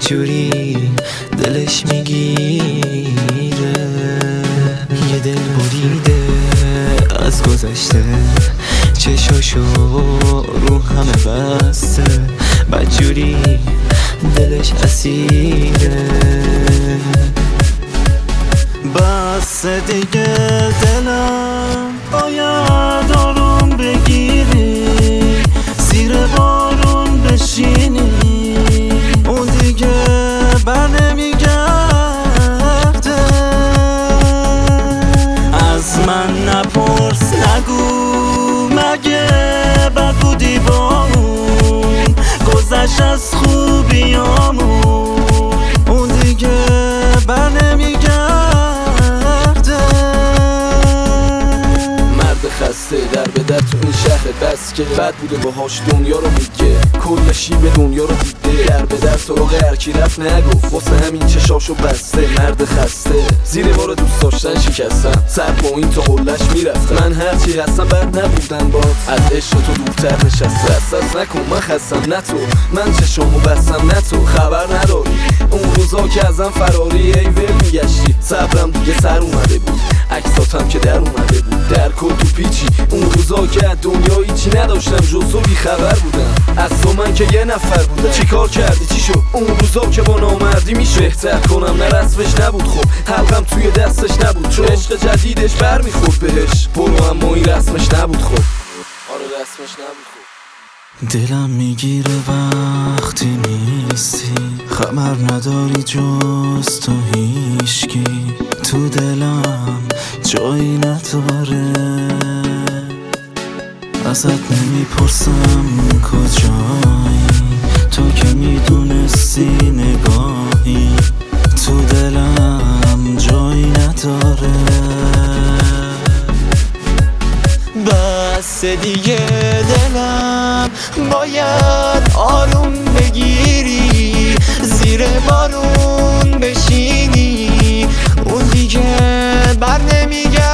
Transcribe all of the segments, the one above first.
جوری دلش میگیره، یه دل بریده از گذشته، چشاشو رو همه بسته، بدجوری دلش اسیره. بس دیگه دلم باید آروم بگیری، زیر بارون بشینی، اون دیگه بر نمیگرده. از من نپرس نگو مگه بد بودی با اون، گذشت از خوبیامون، اون دیگه بر نمیگرده. خسته در به در تو این شهر بس که بد بوده باهاش دنیا رو میگه، کل شیب دنیا رو دیده، در به در سراغ هرکی رفت نگفت، واسه همین چشاشو بسته. مرد خسته زیر بار دوست داشتن شکستم، سر پایین تا قلش میرفتم، من هرچی هستم بد نبودن باد، از عشق تو دورتر نشسته. احساس نکن من خستم نه تو، من چشامو بستم نه تو، خبر نداری اون روزا که ازم فراری ای ول میگشتی، صبرم دیگه سر اومده بود، عکساتم که در اومده بود، در کل تو پیچی. اون روزا که از دنیا هیچی نداشتم جز تو بیخبر بودم، از تو من که یه نفر بودم. چی کار کردی چی شد اون روزا که با نامردی میشه، بهتر کنم نه رسمش نبود، خب حلقم توی دستش نبود، چون عشق جدیدش بر میخورد بهش، برو اما این رسمش نبود. خب آره رسمش نبود. خب دلم میگیره وقتی نیستی، خبر نداری جز تو هیشکی، تو دلم جایی نداره، ازت نمیپرسم کجایی، تو که میدونستی نگاهی، تو دلم جایی نداره. بس دیگه دلم باید آروم بگیری، زیر بارون بشینی، اون دیگه بر نمیگرده.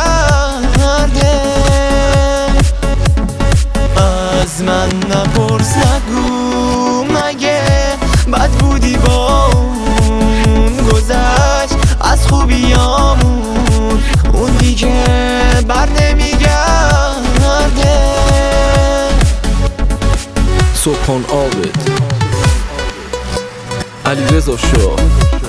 از من نپرس نگو مگه بد بودی با اون، گذشت از خوبیامون، اون دیگه بر نمیگرده. سبحان عابد علیرضا شاه.